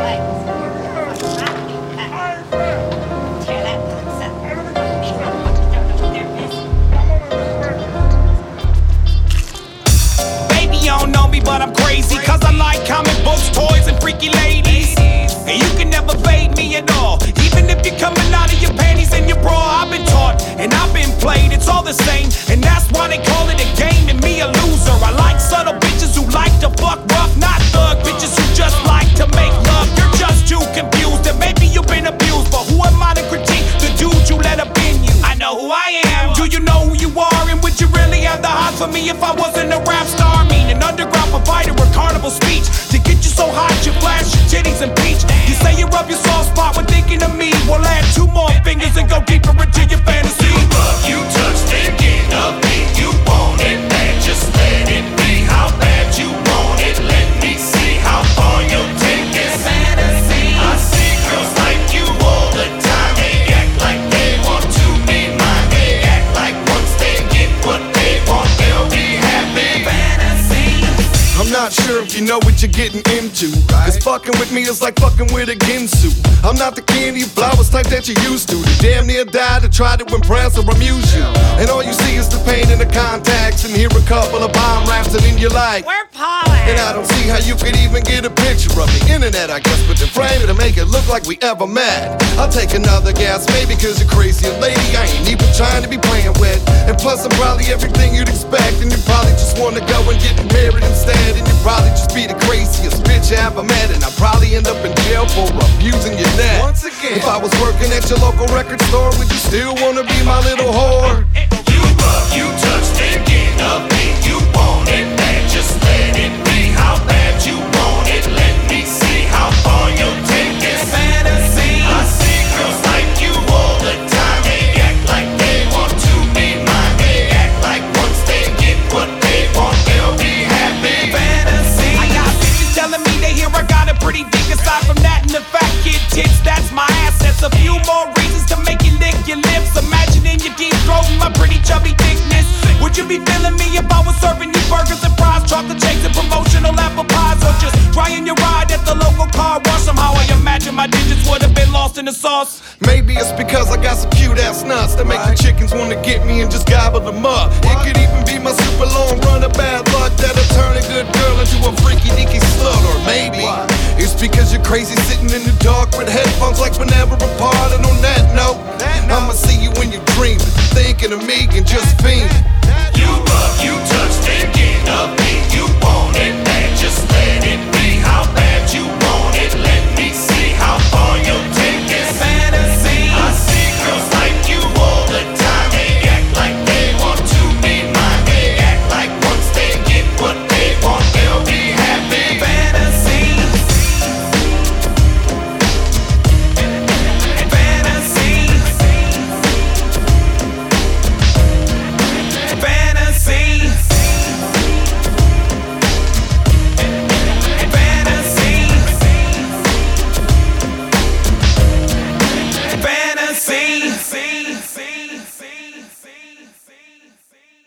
Baby, you don't know me, but I'm crazy, cause I like comic books, toys, and freaky ladies. And you can never fade me at all, even if you're coming out of your panties and your bra. I've been taught, and I've been played, it's all the same. And that's why they call it a game, and me a loser. I like subtle bitches who like to fuck rough, not thug bitches who just like to make love. You're just too confused, and maybe you've been abused, but who am I to critique the dude you let up in you? I know who I am. Do you know who you are, and would you really have the heart for me if I wasn't a rap star? I mean an underground provider with carnival speech to get you so hot you flash your titties and peach. You say you rub your soft spot when thinking of me. We'll add 2 more fingers and go deeper into your fantasy. You rub, you touch, thinking of me. You want it bad, just let it be. How bad you want it? Let me see how far you'll take it. Fantasy. I see girls like you all the time. They act like they want to be mine. They act like once they get what they want, they'll be happy. Fantasy. I'm not sure if you know what you're getting into, cause fucking with me is like fucking with a Ginsu. I'm not the candy flowers type that you used to. The damn near die to try to impress or amuse you. And all you see is the pain in the contacts, and hear a couple of bomb raps, and then you're like, We're polished. and I don't see how you could even get a picture of the internet, I guess, but then frame it to make it look like we ever met. I'll take another guess, maybe cause you're crazy, a lady I ain't even trying to be playing with. And plus I'm probably everything you'd expect, and you probably just wanna go and get married instead. And you probably just be the craziest bitch I ever met, and I'll probably end up in jail for abusing your neck. Once again, if I was working at your local record store, would you still wanna be my little whore? You rub, you touch, thinking of me. You want it bad, just let it be. How bad you want it? Let me see how far you'll take it. Fantasy. I see girls like you all the time. They act like they want to be mine. They act like once they get what they want, they'll be happy. Fantasy. I got bitches telling me they hear I got a pretty dick. Aside from that and the fat kid tits, that's my assets. A few more reasons to make you lick your lips. Imagining your deep throat and my pretty chubby thickness. Would you be feeling me if I was serving you burgers and fries, chocolate shakes and promotional apple pies, or just trying your ride at the local car wash? Somehow I imagine my digits would have been lost in the sauce. Maybe it's because I got some cute ass nuts that make the chickens wanna get me and just gobble them up. It could even be my super long run of bad luck that'll turn a good girl into a freaky deaky slut. Or maybe it's because you're crazy sitting in the dark with headphones like we're never apart. And on that note, I'ma see you when you're dreaming, thinking of me and just fiending. You rub, you touch, thinking of me. You want it